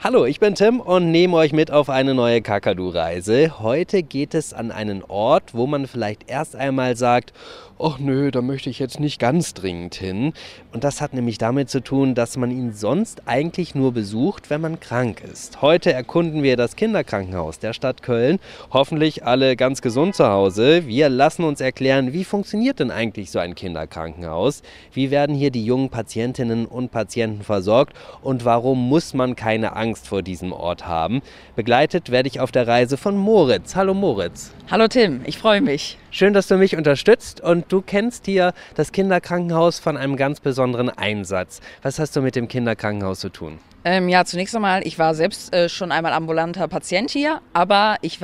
Hallo, ich bin Tim und nehme euch mit auf eine neue Kakadu-Reise. Heute geht es an einen Ort, wo man vielleicht erst einmal sagt, ach nö, da möchte ich jetzt nicht ganz dringend hin. Und das hat nämlich damit zu tun, dass man ihn sonst eigentlich nur besucht, wenn man krank ist. Heute erkunden wir das Kinderkrankenhaus der Stadt Köln. Hoffentlich alle ganz gesund zu Hause. Wir lassen uns erklären, wie funktioniert denn eigentlich so ein Kinderkrankenhaus? Wie werden hier die jungen Patientinnen und Patienten versorgt? Und warum muss man keine Angst vor diesem Ort haben? Begleitet werde ich auf der Reise von Moritz. Hallo Moritz. Hallo Tim, ich freue mich. Schön, dass du mich unterstützt und du kennst hier das Kinderkrankenhaus von einem ganz besonderen Einsatz. Was hast du mit dem Kinderkrankenhaus zu tun? Ja, zunächst einmal, ich war selbst schon einmal ambulanter Patient hier, aber ich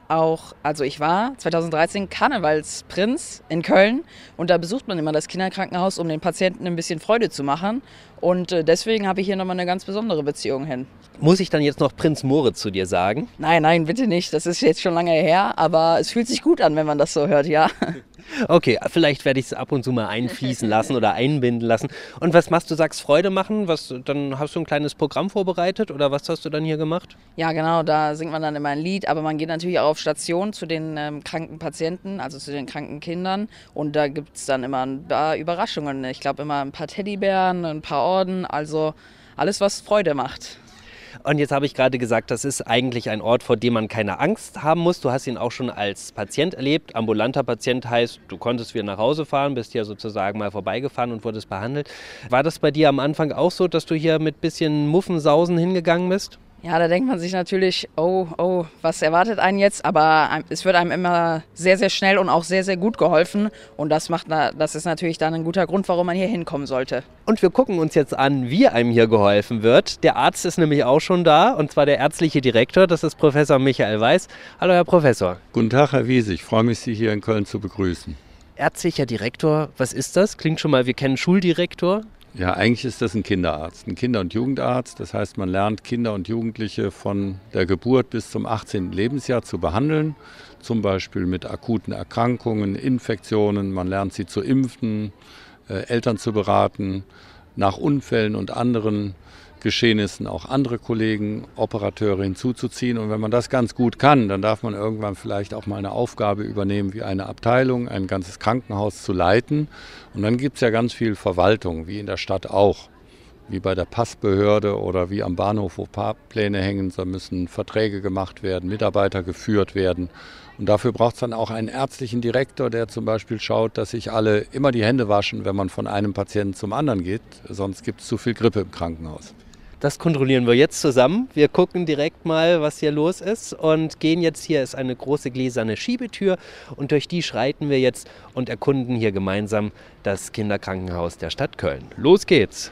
war 2013 Karnevalsprinz in Köln und da besucht man immer das Kinderkrankenhaus, um den Patienten ein bisschen Freude zu machen und deswegen habe ich hier nochmal eine ganz besondere Beziehung hin. Muss ich dann jetzt noch Prinz Moritz zu dir sagen? Nein, bitte nicht, das ist jetzt schon lange her, aber es fühlt sich gut an, wenn man das so hört, ja. Okay, vielleicht werde ich es ab und zu mal einfließen lassen oder einbinden lassen. Und was machst du, sagst Freude machen? Dann hast du ein kleines Programm vorbereitet oder was hast du dann hier gemacht? Ja, genau, da singt man dann immer ein Lied, aber man geht natürlich auch auf Station zu den kranken Patienten, also zu den kranken Kindern und da gibt es dann immer ein paar Überraschungen. Ich glaube immer ein paar Teddybären, ein paar Orden, also alles, was Freude macht. Und jetzt habe ich gerade gesagt, das ist eigentlich ein Ort, vor dem man keine Angst haben muss. Du hast ihn auch schon als Patient erlebt. Ambulanter Patient heißt, du konntest wieder nach Hause fahren, bist hier sozusagen mal vorbeigefahren und wurdest behandelt. War das bei dir am Anfang auch so, dass du hier mit bisschen Muffensausen hingegangen bist? Ja, da denkt man sich natürlich, oh, was erwartet einen jetzt? Aber es wird einem immer sehr, sehr schnell und auch sehr, sehr gut geholfen. Und das ist natürlich dann ein guter Grund, warum man hier hinkommen sollte. Und wir gucken uns jetzt an, wie einem hier geholfen wird. Der Arzt ist nämlich auch schon da, und zwar der ärztliche Direktor, das ist Professor Michael Weiß. Hallo, Herr Professor. Guten Tag, Herr Wiese, ich freue mich, Sie hier in Köln zu begrüßen. Ärztlicher Direktor, was ist das? Klingt schon mal, wir kennen Schuldirektor. Ja, eigentlich ist das ein Kinderarzt, ein Kinder- und Jugendarzt. Das heißt, man lernt Kinder und Jugendliche von der Geburt bis zum 18. Lebensjahr zu behandeln. Zum Beispiel mit akuten Erkrankungen, Infektionen. Man lernt sie zu impfen, Eltern zu beraten, nach Unfällen und anderen Geschehnissen auch andere Kollegen, Operateure hinzuzuziehen. Und wenn man das ganz gut kann, dann darf man irgendwann vielleicht auch mal eine Aufgabe übernehmen, wie eine Abteilung, ein ganzes Krankenhaus zu leiten. Und dann gibt es ja ganz viel Verwaltung, wie in der Stadt auch, wie bei der Passbehörde oder wie am Bahnhof, wo Fahrpläne hängen. Da müssen Verträge gemacht werden, Mitarbeiter geführt werden. Und dafür braucht es dann auch einen ärztlichen Direktor, der zum Beispiel schaut, dass sich alle immer die Hände waschen, wenn man von einem Patienten zum anderen geht. Sonst gibt es zu viel Grippe im Krankenhaus. Das kontrollieren wir jetzt zusammen. Wir gucken direkt mal, was hier los ist und gehen jetzt, hier ist eine große gläserne Schiebetür und durch die schreiten wir jetzt und erkunden hier gemeinsam das Kinderkrankenhaus der Stadt Köln. Los geht's!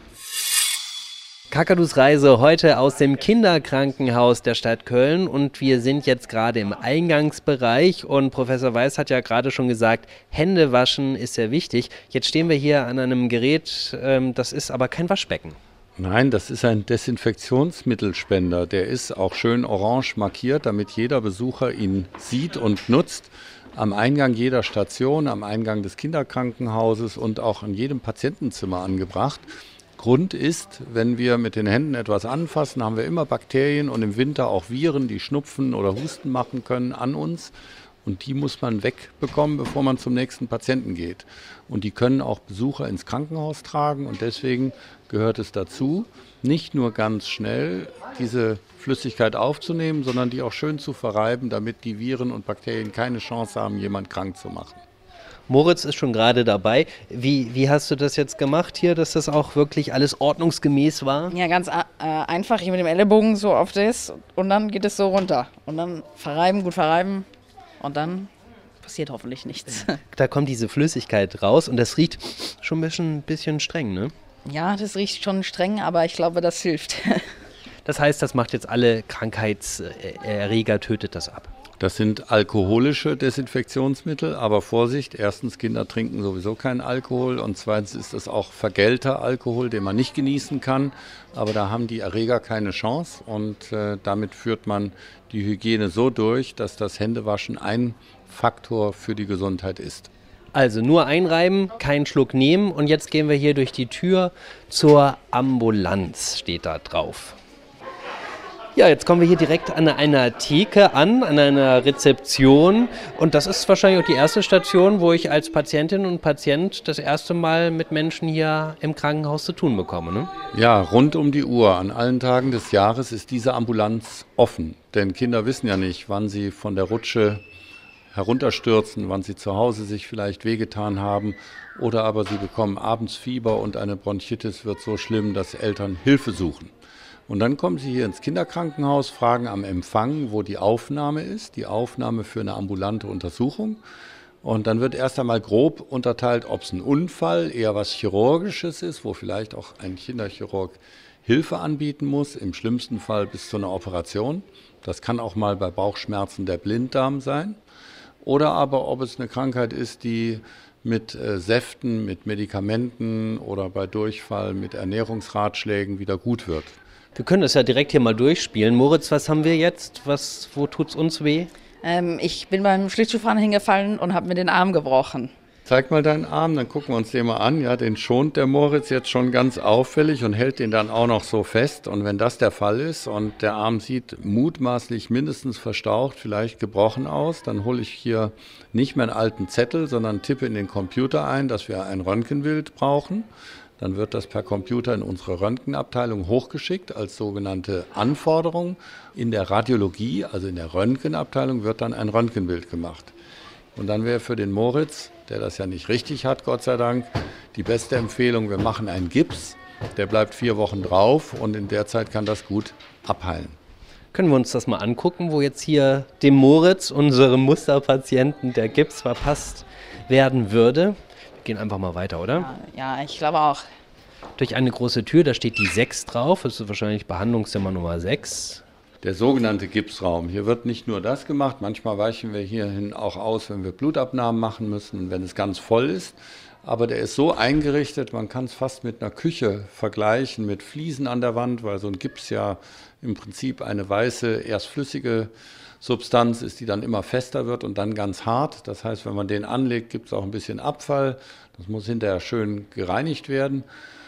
Kakadus Reise heute aus dem Kinderkrankenhaus der Stadt Köln und wir sind jetzt gerade im Eingangsbereich und Professor Weiß hat ja gerade schon gesagt, Hände waschen ist sehr wichtig. Jetzt stehen wir hier an einem Gerät, das ist aber kein Waschbecken. Nein, das ist ein Desinfektionsmittelspender. Der ist auch schön orange markiert, damit jeder Besucher ihn sieht und nutzt. Am Eingang jeder Station, am Eingang des Kinderkrankenhauses und auch in jedem Patientenzimmer angebracht. Grund ist, wenn wir mit den Händen etwas anfassen, haben wir immer Bakterien und im Winter auch Viren, die Schnupfen oder Husten machen können an uns. Und die muss man wegbekommen, bevor man zum nächsten Patienten geht. Und die können auch Besucher ins Krankenhaus tragen. Und deswegen gehört es dazu, nicht nur ganz schnell diese Flüssigkeit aufzunehmen, sondern die auch schön zu verreiben, damit die Viren und Bakterien keine Chance haben, jemand krank zu machen. Moritz ist schon gerade dabei. Wie hast du das jetzt gemacht hier, dass das auch wirklich alles ordnungsgemäß war? Ja, ganz einfach, hier mit dem Ellenbogen so auf das und dann geht es so runter. Und dann gut verreiben und dann passiert hoffentlich nichts. Da kommt diese Flüssigkeit raus und das riecht schon ein bisschen streng, ne? Ja, das riecht schon streng, aber ich glaube, das hilft. Das heißt, das macht jetzt alle Krankheitserreger, tötet das ab. Das sind alkoholische Desinfektionsmittel, aber Vorsicht, erstens, Kinder trinken sowieso keinen Alkohol und zweitens ist es auch vergällter Alkohol, den man nicht genießen kann, aber da haben die Erreger keine Chance und damit führt man die Hygiene so durch, dass das Händewaschen ein Faktor für die Gesundheit ist. Also nur einreiben, keinen Schluck nehmen und jetzt gehen wir hier durch die Tür zur Ambulanz, steht da drauf. Ja, jetzt kommen wir hier direkt an einer Theke an einer Rezeption. Und das ist wahrscheinlich auch die erste Station, wo ich als Patientin und Patient das erste Mal mit Menschen hier im Krankenhaus zu tun bekomme, ne? Ja, rund um die Uhr, an allen Tagen des Jahres ist diese Ambulanz offen. Denn Kinder wissen ja nicht, wann sie von der Rutsche herunterstürzen, wann sie zu Hause sich vielleicht wehgetan haben. Oder aber sie bekommen abends Fieber und eine Bronchitis wird so schlimm, dass Eltern Hilfe suchen. Und dann kommen sie hier ins Kinderkrankenhaus, fragen am Empfang, wo die Aufnahme ist, die Aufnahme für eine ambulante Untersuchung. Und dann wird erst einmal grob unterteilt, ob es ein Unfall, eher was Chirurgisches ist, wo vielleicht auch ein Kinderchirurg Hilfe anbieten muss, im schlimmsten Fall bis zu einer Operation. Das kann auch mal bei Bauchschmerzen der Blinddarm sein. Oder aber ob es eine Krankheit ist, die mit Säften, mit Medikamenten oder bei Durchfall mit Ernährungsratschlägen wieder gut wird. Wir können das ja direkt hier mal durchspielen. Moritz, was haben wir jetzt? Wo tut's uns weh? Ich bin beim Schlittschuhfahren hingefallen und habe mir den Arm gebrochen. Zeig mal deinen Arm, dann gucken wir uns den mal an. Ja, den schont der Moritz jetzt schon ganz auffällig und hält den dann auch noch so fest. Und wenn das der Fall ist und der Arm sieht mutmaßlich mindestens verstaucht, vielleicht gebrochen aus, dann hole ich hier nicht mehr einen alten Zettel, sondern tippe in den Computer ein, dass wir ein Röntgenbild brauchen. Dann wird das per Computer in unsere Röntgenabteilung hochgeschickt als sogenannte Anforderung. In der Radiologie, also in der Röntgenabteilung, wird dann ein Röntgenbild gemacht. Und dann wäre für den Moritz, der das ja nicht richtig hat, Gott sei Dank, die beste Empfehlung, wir machen einen Gips, der bleibt 4 Wochen drauf und in der Zeit kann das gut abheilen. Können wir uns das mal angucken, wo jetzt hier dem Moritz, unserem Musterpatienten, der Gips verpasst werden würde? Wir gehen einfach mal weiter, oder? Ja, ich glaube auch. Durch eine große Tür, da steht die 6 drauf. Das ist wahrscheinlich Behandlungszimmer Nummer 6. Der sogenannte Gipsraum. Hier wird nicht nur das gemacht, manchmal weichen wir hierhin auch aus, wenn wir Blutabnahmen machen müssen, wenn es ganz voll ist. Aber der ist so eingerichtet, man kann es fast mit einer Küche vergleichen, mit Fliesen an der Wand, weil so ein Gips ja im Prinzip eine weiße, erst flüssige Substanz ist, die dann immer fester wird und dann ganz hart. Das heißt, wenn man den anlegt, gibt es auch ein bisschen Abfall. Das muss hinterher schön gereinigt werden.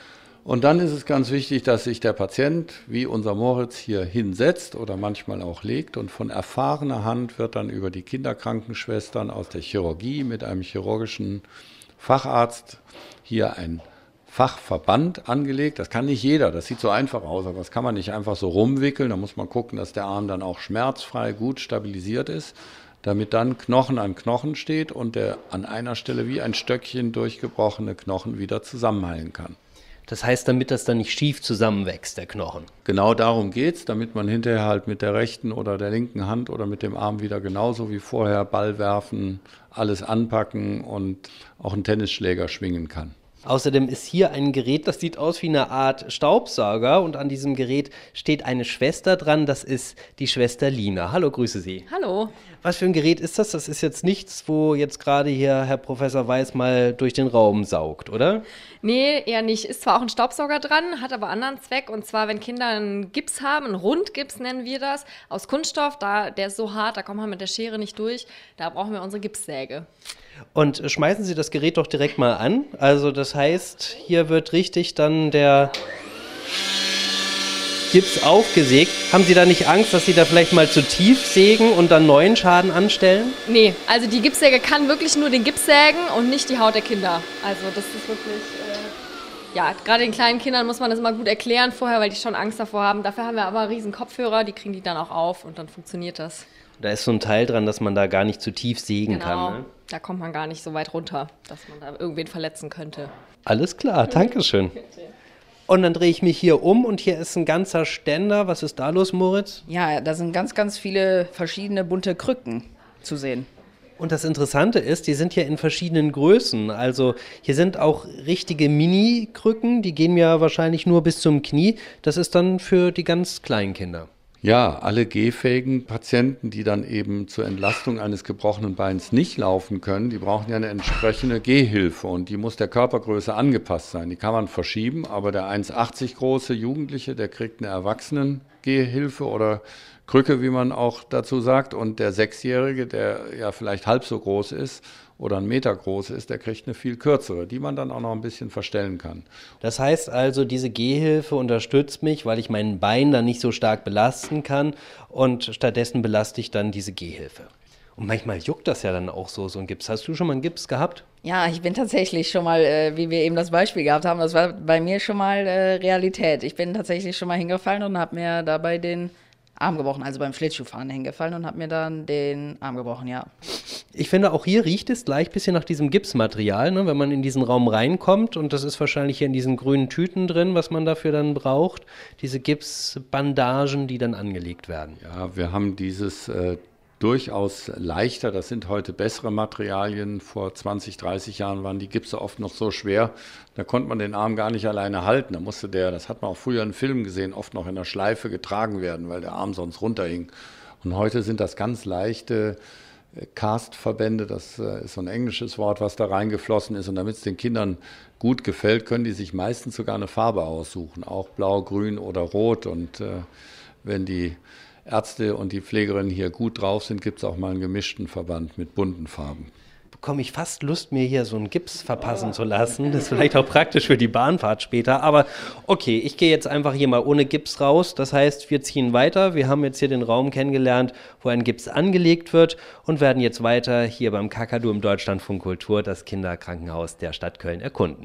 Und dann ist es ganz wichtig, dass sich der Patient, wie unser Moritz, hier hinsetzt oder manchmal auch legt. Und von erfahrener Hand wird dann über die Kinderkrankenschwestern aus der Chirurgie mit einem chirurgischen Facharzt hier ein Fachverband angelegt. Das kann nicht jeder, das sieht so einfach aus, aber das kann man nicht einfach so rumwickeln. Da muss man gucken, dass der Arm dann auch schmerzfrei gut stabilisiert ist, damit dann Knochen an Knochen steht und der an einer Stelle wie ein Stöckchen durchgebrochene Knochen wieder zusammenheilen kann. Das heißt, damit das dann nicht schief zusammenwächst, der Knochen. Genau darum geht's, damit man hinterher halt mit der rechten oder der linken Hand oder mit dem Arm wieder genauso wie vorher Ball werfen, alles anpacken und auch einen Tennisschläger schwingen kann. Außerdem ist hier ein Gerät, das sieht aus wie eine Art Staubsauger und an diesem Gerät steht eine Schwester dran, das ist die Schwester Lina. Hallo, grüße Sie. Hallo. Was für ein Gerät ist das? Das ist jetzt nichts, wo jetzt gerade hier Herr Professor Weiß mal durch den Raum saugt, oder? Nee, eher nicht. Ist zwar auch ein Staubsauger dran, hat aber anderen Zweck. Und zwar, wenn Kinder einen Gips haben, einen Rundgips nennen wir das, aus Kunststoff, der ist so hart, da kommt man mit der Schere nicht durch. Da brauchen wir unsere Gipssäge. Und schmeißen Sie das Gerät doch direkt mal an. Also das heißt, hier wird richtig dann der Gips aufgesägt. Haben Sie da nicht Angst, dass Sie da vielleicht mal zu tief sägen und dann neuen Schaden anstellen? Nee, also die Gipssäge kann wirklich nur den Gips sägen und nicht die Haut der Kinder. Also das ist wirklich, ja, gerade den kleinen Kindern muss man das immer gut erklären vorher, weil die schon Angst davor haben. Dafür haben wir aber riesen Kopfhörer, die kriegen die dann auch auf und dann funktioniert das. Da ist so ein Teil dran, dass man da gar nicht zu tief sägen Genau, kann. Ne? da kommt man gar nicht so weit runter, dass man da irgendwen verletzen könnte. Alles klar, danke schön. Und dann drehe ich mich hier um und hier ist ein ganzer Ständer. Was ist da los, Moritz? Ja, da sind ganz, ganz viele verschiedene bunte Krücken zu sehen. Und das Interessante ist, die sind hier in verschiedenen Größen. Also hier sind auch richtige Mini-Krücken, die gehen ja wahrscheinlich nur bis zum Knie. Das ist dann für die ganz kleinen Kinder. Ja, alle gehfähigen Patienten, die dann eben zur Entlastung eines gebrochenen Beins nicht laufen können, die brauchen ja eine entsprechende Gehhilfe und die muss der Körpergröße angepasst sein. Die kann man verschieben, aber der 1,80 große Jugendliche, der kriegt eine Gehhilfe oder Krücke, wie man auch dazu sagt. Und der 6-Jährige, der ja vielleicht halb so groß ist oder 1 Meter groß ist, der kriegt eine viel kürzere, die man dann auch noch ein bisschen verstellen kann. Das heißt also, diese Gehhilfe unterstützt mich, weil ich mein Bein dann nicht so stark belasten kann und stattdessen belaste ich dann diese Gehhilfe. Und manchmal juckt das ja dann auch so ein Gips. Hast du schon mal einen Gips gehabt? Ja, ich bin tatsächlich schon mal, wie wir eben das Beispiel gehabt haben, das war bei mir schon mal Realität. Ich bin tatsächlich schon mal hingefallen und habe mir dabei den Arm gebrochen, also beim Schlittschuhfahren hingefallen und habe mir dann den Arm gebrochen, ja. Ich finde, auch hier riecht es gleich ein bisschen nach diesem Gipsmaterial, ne? Wenn man in diesen Raum reinkommt, und das ist wahrscheinlich hier in diesen grünen Tüten drin, was man dafür dann braucht, diese Gipsbandagen, die dann angelegt werden. Ja, wir haben dieses durchaus leichter, das sind heute bessere Materialien. Vor 20, 30 Jahren waren die Gipse oft noch so schwer, da konnte man den Arm gar nicht alleine halten. Da musste der, das hat man auch früher in Filmen gesehen, oft noch in der Schleife getragen werden, weil der Arm sonst runterhing. Und heute sind das ganz leichte Cast-Verbände, das ist so ein englisches Wort, was da reingeflossen ist. Und damit es den Kindern gut gefällt, können die sich meistens sogar eine Farbe aussuchen, auch blau, grün oder rot. Und wenn die Ärzte und die Pflegerinnen hier gut drauf sind, gibt es auch mal einen gemischten Verband mit bunten Farben. Bekomme ich fast Lust, mir hier so einen Gips verpassen zu lassen. Das ist vielleicht auch praktisch für die Bahnfahrt später. Aber okay, ich gehe jetzt einfach hier mal ohne Gips raus. Das heißt, wir ziehen weiter. Wir haben jetzt hier den Raum kennengelernt, wo ein Gips angelegt wird, und werden jetzt weiter hier beim Kakadu im Deutschlandfunk Kultur das Kinderkrankenhaus der Stadt Köln erkunden.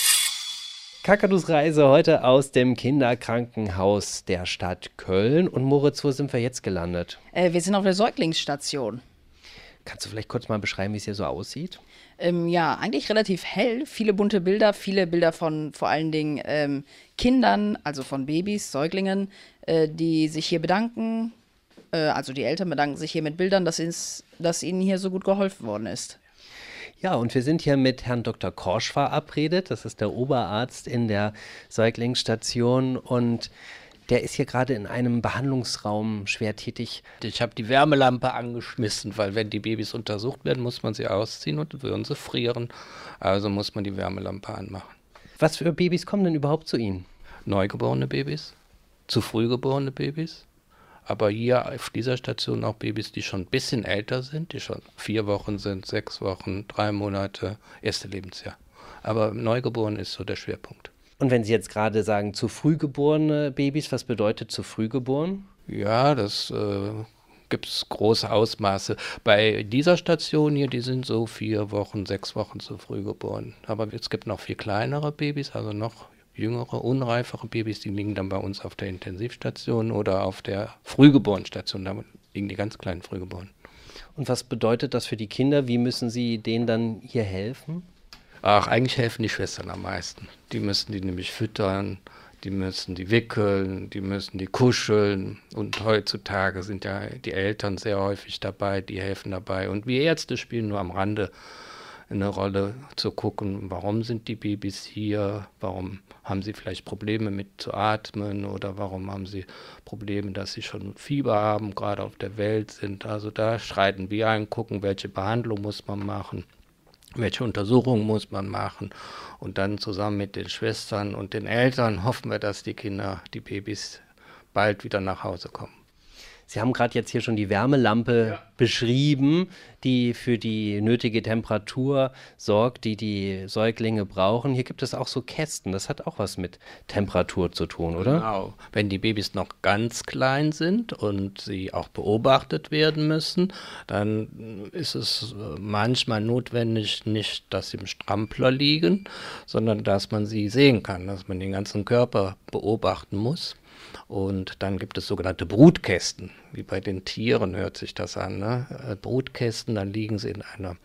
Kakadus Reise heute aus dem Kinderkrankenhaus der Stadt Köln. Und Moritz, wo sind wir jetzt gelandet? Wir sind auf der Säuglingsstation. Kannst du vielleicht kurz mal beschreiben, wie es hier so aussieht? Ja, eigentlich relativ hell. Viele bunte Bilder, viele Bilder von vor allen Dingen Kindern, also von Babys, Säuglingen, die sich hier bedanken. Also die Eltern bedanken sich hier mit Bildern, dass ihnen hier so gut geholfen worden ist. Ja, und wir sind hier mit Herrn Dr. Korsch verabredet. Das ist der Oberarzt in der Säuglingsstation, und der ist hier gerade in einem Behandlungsraum schwer tätig. Ich habe die Wärmelampe angeschmissen, weil wenn die Babys untersucht werden, muss man sie ausziehen und würden sie frieren. Also muss man die Wärmelampe anmachen. Was für Babys kommen denn überhaupt zu Ihnen? Neugeborene Babys, zu früh geborene Babys. Aber hier auf dieser Station auch Babys, die schon ein bisschen älter sind, die schon 4 Wochen sind, 6 Wochen, 3 Monate, erste Lebensjahr. Aber Neugeboren ist so der Schwerpunkt. Und wenn Sie jetzt gerade sagen, zu früh geborene Babys, was bedeutet zu früh geboren? Ja, das gibt es große Ausmaße. Bei dieser Station hier, die sind so 4 Wochen, 6 Wochen zu früh geboren. Aber es gibt noch viel kleinere Babys, also noch jüngere, unreifere Babys, die liegen dann bei uns auf der Intensivstation oder auf der Frühgeborenstation. Da liegen die ganz kleinen Frühgeborenen. Und was bedeutet das für die Kinder? Wie müssen Sie denen dann hier helfen? Ach, eigentlich helfen die Schwestern am meisten. Die müssen die nämlich füttern, die müssen die wickeln, die müssen die kuscheln. Und heutzutage sind ja die Eltern sehr häufig dabei, die helfen dabei. Und wir Ärzte spielen nur am Rande eine Rolle, zu gucken, warum sind die Babys hier, warum haben sie vielleicht Probleme mit zu atmen oder warum haben sie Probleme, dass sie schon Fieber haben, gerade auf der Welt sind. Also da schreiten wir ein, gucken, welche Behandlung muss man machen, welche Untersuchungen muss man machen, und dann zusammen mit den Schwestern und den Eltern hoffen wir, dass die Kinder, die Babys bald wieder nach Hause kommen. Sie haben gerade jetzt hier schon die Wärmelampe beschrieben, die für die nötige Temperatur sorgt, die die Säuglinge brauchen. Hier gibt es auch so Kästen, das hat auch was mit Temperatur zu tun, oder? Genau, wenn die Babys noch ganz klein sind und sie auch beobachtet werden müssen, dann ist es manchmal notwendig, nicht, dass sie im Strampler liegen, sondern dass man sie sehen kann, dass man den ganzen Körper beobachten muss. Und dann gibt es sogenannte Brutkästen, wie bei den Tieren hört sich das an, ne? Brutkästen, dann liegen sie in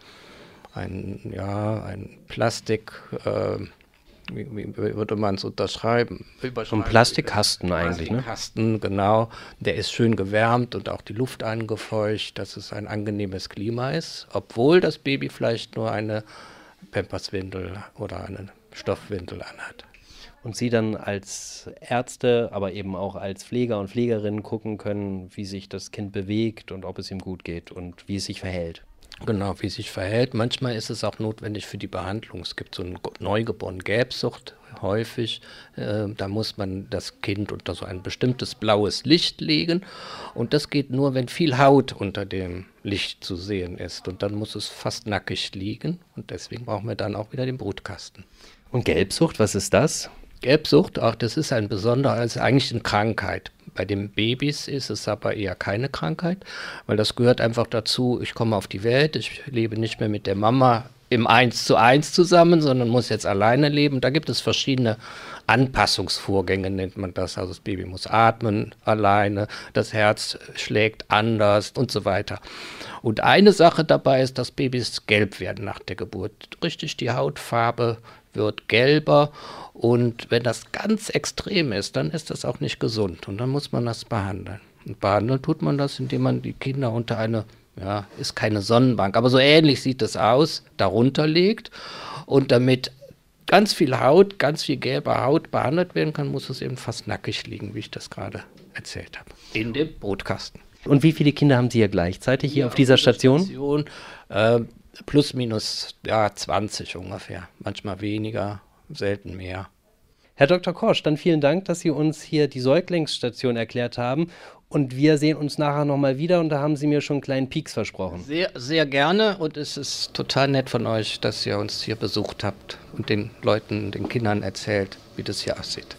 ein Plastik, wie würde man es unterschreiben? So ein Plastikkasten eigentlich, ne? Plastikkasten, genau. Der ist schön gewärmt und auch die Luft angefeucht, dass es ein angenehmes Klima ist, obwohl das Baby vielleicht nur eine Pamperswindel oder eine Stoffwindel anhat. Und Sie dann als Ärzte, aber eben auch als Pfleger und Pflegerinnen gucken können, wie sich das Kind bewegt und ob es ihm gut geht und wie es sich verhält. Genau, wie es sich verhält. Manchmal ist es auch notwendig für die Behandlung. Es gibt so einen Neugeborenen Gelbsucht, häufig. Da muss man das Kind unter so ein bestimmtes blaues Licht legen und das geht nur, wenn viel Haut unter dem Licht zu sehen ist und dann muss es fast nackig liegen und deswegen brauchen wir dann auch wieder den Brutkasten. Und Gelbsucht, was ist das? Gelbsucht, auch das ist ein besonderer, ist eigentlich eine Krankheit. Bei den Babys ist es aber eher keine Krankheit, weil das gehört einfach dazu, ich komme auf die Welt, ich lebe nicht mehr mit der Mama im 1:1 zusammen, sondern muss jetzt alleine leben. Da gibt es verschiedene Anpassungsvorgänge, nennt man das. Also das Baby muss atmen alleine, das Herz schlägt anders und so weiter. Und eine Sache dabei ist, dass Babys gelb werden nach der Geburt. Richtig, die Hautfarbe wird gelber und wenn das ganz extrem ist, dann ist das auch nicht gesund und dann muss man das behandeln. Und behandeln tut man das, indem man die Kinder unter eine, ja, ist keine Sonnenbank, aber so ähnlich sieht es aus, darunter legt und damit ganz viel Haut, ganz viel gelbe Haut behandelt werden kann, muss es eben fast nackig liegen, wie ich das gerade erzählt habe, in dem Brutkasten. Und wie viele Kinder haben Sie hier gleichzeitig hier auf dieser Station? Plus minus 20 ungefähr, manchmal weniger, selten mehr. Herr Dr. Korsch, dann vielen Dank, dass Sie uns hier die Säuglingsstation erklärt haben. Und wir sehen uns nachher nochmal wieder und da haben Sie mir schon einen kleinen Pieks versprochen. Sehr, sehr gerne und es ist total nett von euch, dass ihr uns hier besucht habt und den Leuten, den Kindern erzählt, wie das hier aussieht.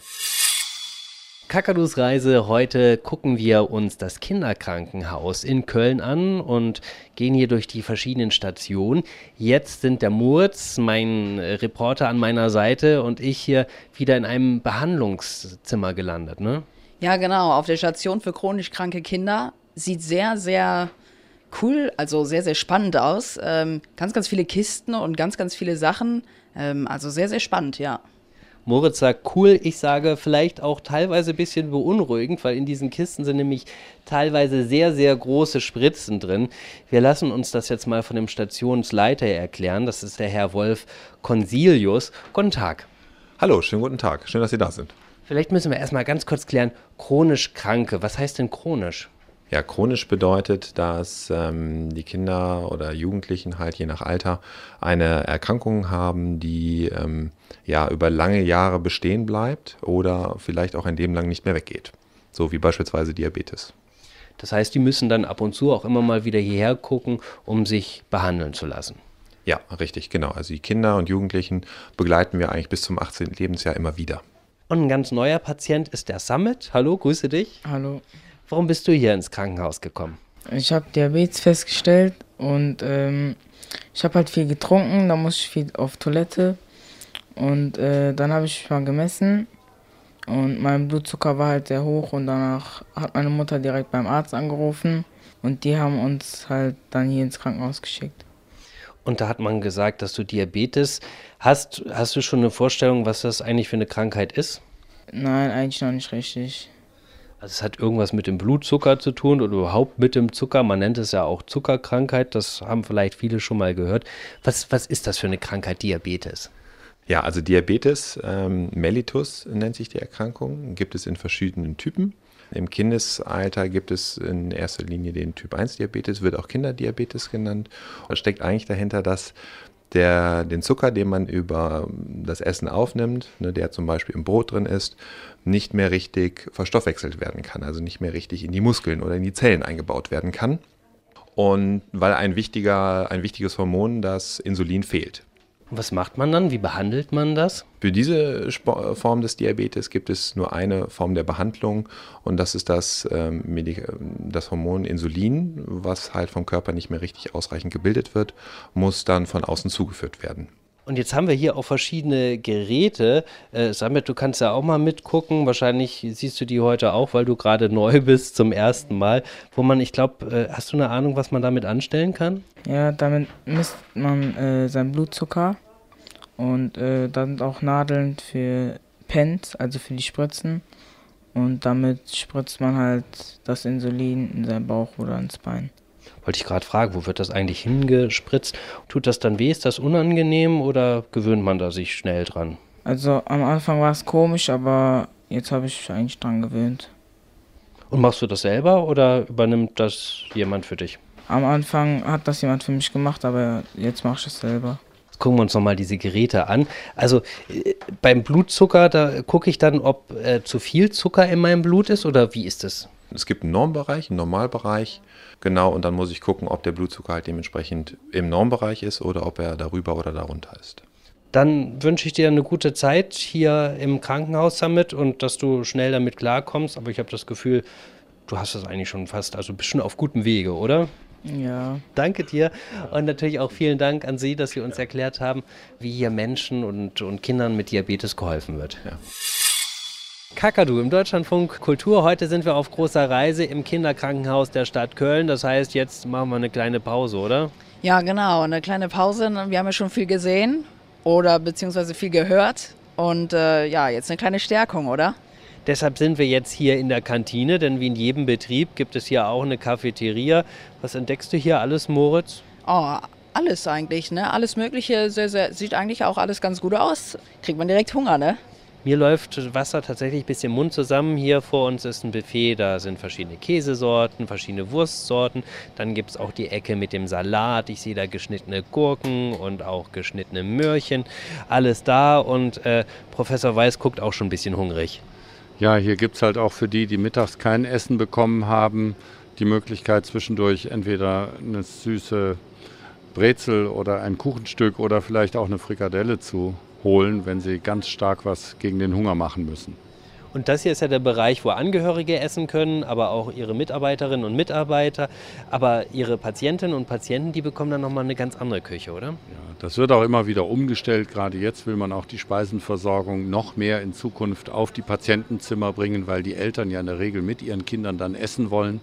Kakadus Reise, heute gucken wir uns das Kinderkrankenhaus in Köln an und gehen hier durch die verschiedenen Stationen. Jetzt sind der Moritz, mein Reporter an meiner Seite und ich hier wieder in einem Behandlungszimmer gelandet, ne? Ja, genau, auf der Station für chronisch kranke Kinder. Sieht sehr, sehr cool, also sehr, sehr spannend aus. Ganz, ganz viele Kisten und ganz, ganz viele Sachen. Also sehr, sehr spannend, ja. Moritz sagt cool, ich sage vielleicht auch teilweise ein bisschen beunruhigend, weil in diesen Kisten sind nämlich teilweise sehr, sehr große Spritzen drin. Wir lassen uns das jetzt mal von dem Stationsleiter erklären. Das ist der Herr Wolf Consilius. Guten Tag. Hallo, schönen guten Tag. Schön, dass Sie da sind. Vielleicht müssen wir erstmal ganz kurz klären, chronisch Kranke, was heißt denn chronisch? Ja, chronisch bedeutet, dass die Kinder oder Jugendlichen halt je nach Alter eine Erkrankung haben, die über lange Jahre bestehen bleibt oder vielleicht auch ein Leben lang nicht mehr weggeht. So wie beispielsweise Diabetes. Das heißt, die müssen dann ab und zu auch immer mal wieder hierher gucken, um sich behandeln zu lassen. Ja, richtig, genau. Also die Kinder und Jugendlichen begleiten wir eigentlich bis zum 18. Lebensjahr immer wieder. Und ein ganz neuer Patient ist der Summit. Hallo, grüße dich. Hallo. Warum bist du hier ins Krankenhaus gekommen? Ich habe Diabetes festgestellt und ich habe halt viel getrunken, da musste ich viel auf Toilette und dann habe ich mal gemessen und mein Blutzucker war halt sehr hoch und danach hat meine Mutter direkt beim Arzt angerufen und die haben uns halt dann hier ins Krankenhaus geschickt. Und da hat man gesagt, dass du Diabetes hast. Hast du schon eine Vorstellung, was das eigentlich für eine Krankheit ist? Nein, eigentlich noch nicht richtig. Also es hat irgendwas mit dem Blutzucker zu tun oder überhaupt mit dem Zucker. Man nennt es ja auch Zuckerkrankheit. Das haben vielleicht viele schon mal gehört. Was ist das für eine Krankheit, Diabetes? Ja, also Diabetes mellitus nennt sich die Erkrankung. Gibt es in verschiedenen Typen. Im Kindesalter gibt es in erster Linie den Typ 1 Diabetes, wird auch Kinderdiabetes genannt. Da steckt eigentlich dahinter, dass den Zucker, den man über das Essen aufnimmt, der zum Beispiel im Brot drin ist, nicht mehr richtig verstoffwechselt werden kann, also nicht mehr richtig in die Muskeln oder in die Zellen eingebaut werden kann. Und weil ein wichtiges Hormon, das Insulin, fehlt. Und was macht man dann? Wie behandelt man das? Für diese Form des Diabetes gibt es nur eine Form der Behandlung und das ist das Hormon Insulin, was halt vom Körper nicht mehr richtig ausreichend gebildet wird, muss dann von außen zugeführt werden. Und jetzt haben wir hier auch verschiedene Geräte. Samit, du kannst ja auch mal mitgucken. Wahrscheinlich siehst du die heute auch, weil du gerade neu bist zum ersten Mal. Ich glaube, hast du eine Ahnung, was man damit anstellen kann? Ja, damit misst man seinen Blutzucker und dann sind auch Nadeln für Pens, also für die Spritzen. Und damit spritzt man halt das Insulin in seinen Bauch oder ins Bein. Wollte ich gerade fragen, wo wird das eigentlich hingespritzt? Tut das dann weh? Ist das unangenehm oder gewöhnt man da sich schnell dran? Also am Anfang war es komisch, aber jetzt habe ich mich eigentlich dran gewöhnt. Und machst du das selber oder übernimmt das jemand für dich? Am Anfang hat das jemand für mich gemacht, aber jetzt mache ich es selber. gucken wir uns nochmal diese Geräte an. Also beim Blutzucker, da gucke ich dann, ob zu viel Zucker in meinem Blut ist oder wie ist das? Es gibt einen Normbereich, einen Normalbereich, genau, und dann muss ich gucken, ob der Blutzucker halt dementsprechend im Normbereich ist oder ob er darüber oder darunter ist. Dann wünsche ich dir eine gute Zeit hier im Krankenhaus damit und dass du schnell damit klarkommst. Aber ich habe das Gefühl, du hast das eigentlich schon fast, also bist schon auf gutem Wege, oder? Ja. Danke dir und natürlich auch vielen Dank an Sie, dass Sie uns erklärt haben, wie hier Menschen und Kindern mit Diabetes geholfen wird. Ja. Kakadu im Deutschlandfunk Kultur. Heute sind wir auf großer Reise im Kinderkrankenhaus der Stadt Köln. Das heißt, jetzt machen wir eine kleine Pause, oder? Ja, genau, eine kleine Pause. Wir haben ja schon viel gesehen oder beziehungsweise viel gehört. Und jetzt eine kleine Stärkung, oder? Deshalb sind wir jetzt hier in der Kantine, denn wie in jedem Betrieb gibt es hier auch eine Cafeteria. Was entdeckst du hier alles, Moritz? Oh, alles eigentlich, ne? Alles Mögliche, sieht eigentlich auch alles ganz gut aus. Kriegt man direkt Hunger, ne? Mir läuft Wasser tatsächlich bis im Mund zusammen. Hier vor uns ist ein Buffet, da sind verschiedene Käsesorten, verschiedene Wurstsorten. Dann gibt es auch die Ecke mit dem Salat. Ich sehe da geschnittene Gurken und auch geschnittene Möhrchen. Alles da und Professor Weiß guckt auch schon ein bisschen hungrig. Ja, hier gibt es halt auch für die, die mittags kein Essen bekommen haben, die Möglichkeit zwischendurch entweder eine süße Brezel oder ein Kuchenstück oder vielleicht auch eine Frikadelle zu holen, wenn sie ganz stark was gegen den Hunger machen müssen. Und das hier ist ja der Bereich, wo Angehörige essen können, aber auch ihre Mitarbeiterinnen und Mitarbeiter. Aber ihre Patientinnen und Patienten, die bekommen dann nochmal eine ganz andere Küche, oder? Ja, das wird auch immer wieder umgestellt. Gerade jetzt will man auch die Speisenversorgung noch mehr in Zukunft auf die Patientenzimmer bringen, weil die Eltern ja in der Regel mit ihren Kindern dann essen wollen.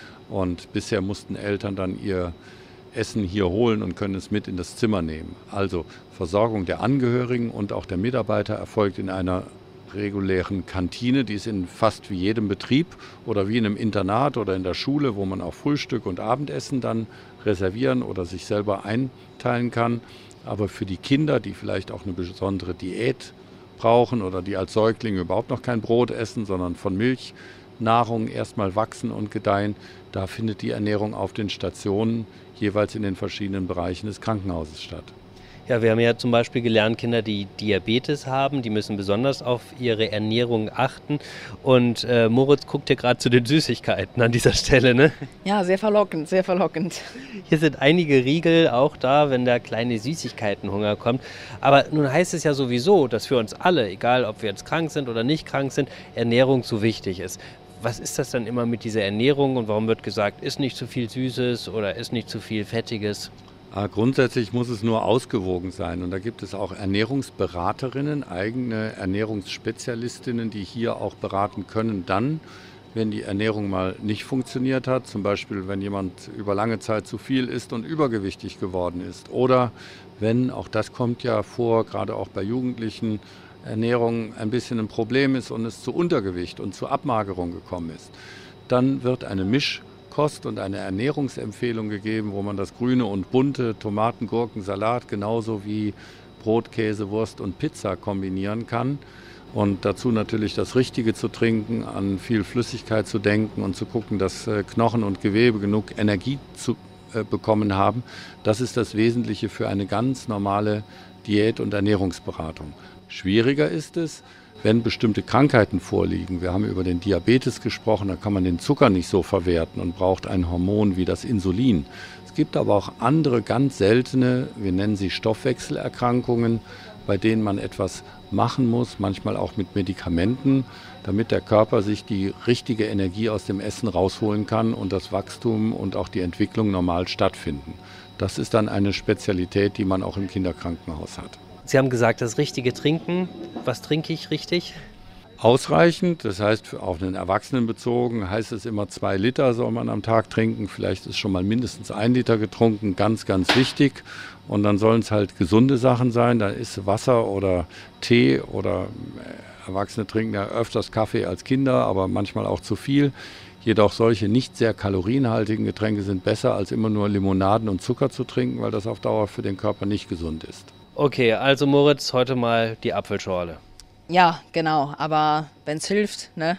Und bisher mussten Eltern dann ihr Essen hier holen und können es mit in das Zimmer nehmen. Also Versorgung der Angehörigen und auch der Mitarbeiter erfolgt in einer regulären Kantine, die ist in fast wie jedem Betrieb oder wie in einem Internat oder in der Schule, wo man auch Frühstück und Abendessen dann reservieren oder sich selber einteilen kann. Aber für die Kinder, die vielleicht auch eine besondere Diät brauchen oder die als Säuglinge überhaupt noch kein Brot essen, sondern von Milchnahrung erstmal wachsen und gedeihen, da findet die Ernährung auf den Stationen jeweils in den verschiedenen Bereichen des Krankenhauses statt. Ja, wir haben ja zum Beispiel gelernt, Kinder, die Diabetes haben, die müssen besonders auf ihre Ernährung achten. Und Moritz guckt hier gerade zu den Süßigkeiten an dieser Stelle, ne? Ja, sehr verlockend, sehr verlockend. Hier sind einige Riegel auch da, wenn der kleine Süßigkeitenhunger kommt. Aber nun heißt es ja sowieso, dass für uns alle, egal ob wir jetzt krank sind oder nicht krank sind, Ernährung so wichtig ist. Was ist das dann immer mit dieser Ernährung und warum wird gesagt, isst nicht zu viel Süßes oder isst nicht zu viel Fettiges? Grundsätzlich muss es nur ausgewogen sein und da gibt es auch Ernährungsberaterinnen, eigene Ernährungsspezialistinnen, die hier auch beraten können, dann, wenn die Ernährung mal nicht funktioniert hat, zum Beispiel wenn jemand über lange Zeit zu viel isst und übergewichtig geworden ist oder wenn, auch das kommt ja vor, gerade auch bei Jugendlichen, Ernährung ein bisschen ein Problem ist und es zu Untergewicht und zu Abmagerung gekommen ist, dann wird eine Mischkost und eine Ernährungsempfehlung gegeben, wo man das Grüne und Bunte, Tomaten, Gurken, Salat, genauso wie Brot, Käse, Wurst und Pizza kombinieren kann. Und dazu natürlich das Richtige zu trinken, an viel Flüssigkeit zu denken und zu gucken, dass Knochen und Gewebe genug Energie zu bekommen haben. Das ist das Wesentliche für eine ganz normale Diät- und Ernährungsberatung. Schwieriger ist es, wenn bestimmte Krankheiten vorliegen. Wir haben über den Diabetes gesprochen, da kann man den Zucker nicht so verwerten und braucht ein Hormon wie das Insulin. Es gibt aber auch andere ganz seltene, wir nennen sie Stoffwechselerkrankungen, bei denen man etwas machen muss, manchmal auch mit Medikamenten, damit der Körper sich die richtige Energie aus dem Essen rausholen kann und das Wachstum und auch die Entwicklung normal stattfinden. Das ist dann eine Spezialität, die man auch im Kinderkrankenhaus hat. Sie haben gesagt, das richtige Trinken. Was trinke ich richtig? Ausreichend, das heißt auf einen Erwachsenen bezogen, heißt es immer 2 Liter soll man am Tag trinken. Vielleicht ist schon mal mindestens 1 Liter getrunken, ganz, ganz wichtig. Und dann sollen es halt gesunde Sachen sein. Da ist Wasser oder Tee oder Erwachsene trinken ja öfters Kaffee als Kinder, aber manchmal auch zu viel. Jedoch solche nicht sehr kalorienhaltigen Getränke sind besser, als immer nur Limonaden und Zucker zu trinken, weil das auf Dauer für den Körper nicht gesund ist. Okay, also Moritz, heute mal die Apfelschorle. Ja, genau, aber wenn es hilft, ne?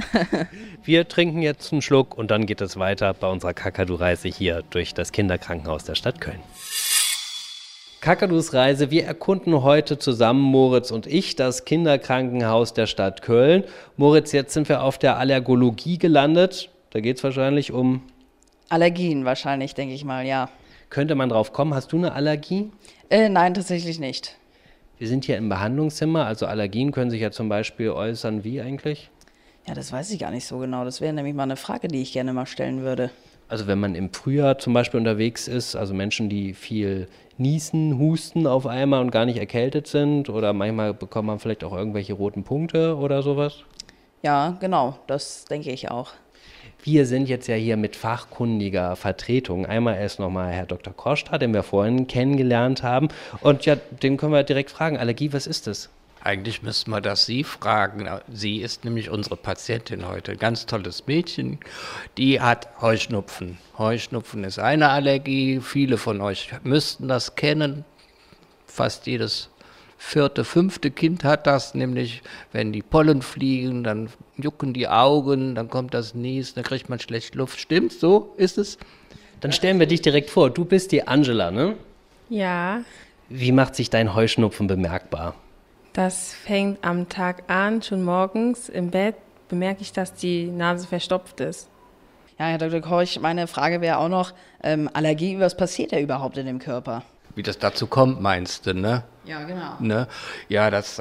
Wir trinken jetzt einen Schluck und dann geht es weiter bei unserer Kakadu-Reise hier durch das Kinderkrankenhaus der Stadt Köln. Kakadus Reise. Wir erkunden heute zusammen, Moritz und ich, das Kinderkrankenhaus der Stadt Köln. Moritz, jetzt sind wir auf der Allergologie gelandet. Da geht es wahrscheinlich um... Allergien wahrscheinlich, denke ich mal, ja. Könnte man drauf kommen? Hast du eine Allergie? Nein, tatsächlich nicht. Wir sind hier im Behandlungszimmer, also Allergien können sich ja zum Beispiel äußern, wie eigentlich? Ja, das weiß ich gar nicht so genau. Das wäre nämlich mal eine Frage, die ich gerne mal stellen würde. Also wenn man im Frühjahr zum Beispiel unterwegs ist, also Menschen, die viel niesen, husten auf einmal und gar nicht erkältet sind, oder manchmal bekommt man vielleicht auch irgendwelche roten Punkte oder sowas? Ja, genau, das denke ich auch. Wir sind jetzt ja hier mit fachkundiger Vertretung. Einmal erst nochmal Herr Dr. Kosch, den wir vorhin kennengelernt haben. Und ja, den können wir direkt fragen. Allergie, was ist das? Eigentlich müssten wir das Sie fragen. Sie ist nämlich unsere Patientin heute. Ein ganz tolles Mädchen. Die hat Heuschnupfen. Heuschnupfen ist eine Allergie. Viele von euch müssten das kennen. Fast jedes 4., 5. Kind hat das, nämlich wenn die Pollen fliegen, dann jucken die Augen, dann kommt das Niesen, dann kriegt man schlecht Luft. Stimmt's? So ist es? Dann stellen wir dich direkt vor. Du bist die Angela, ne? Ja, Wie macht sich dein Heuschnupfen bemerkbar? das fängt am Tag an, schon morgens im Bett bemerke ich, dass die Nase verstopft ist. Ja, Herr Dr. Koch, meine Frage wäre auch noch, Allergie, was passiert da überhaupt in dem Körper? Wie das dazu kommt, meinst du, ne? Ja, genau. Ne? Ja, das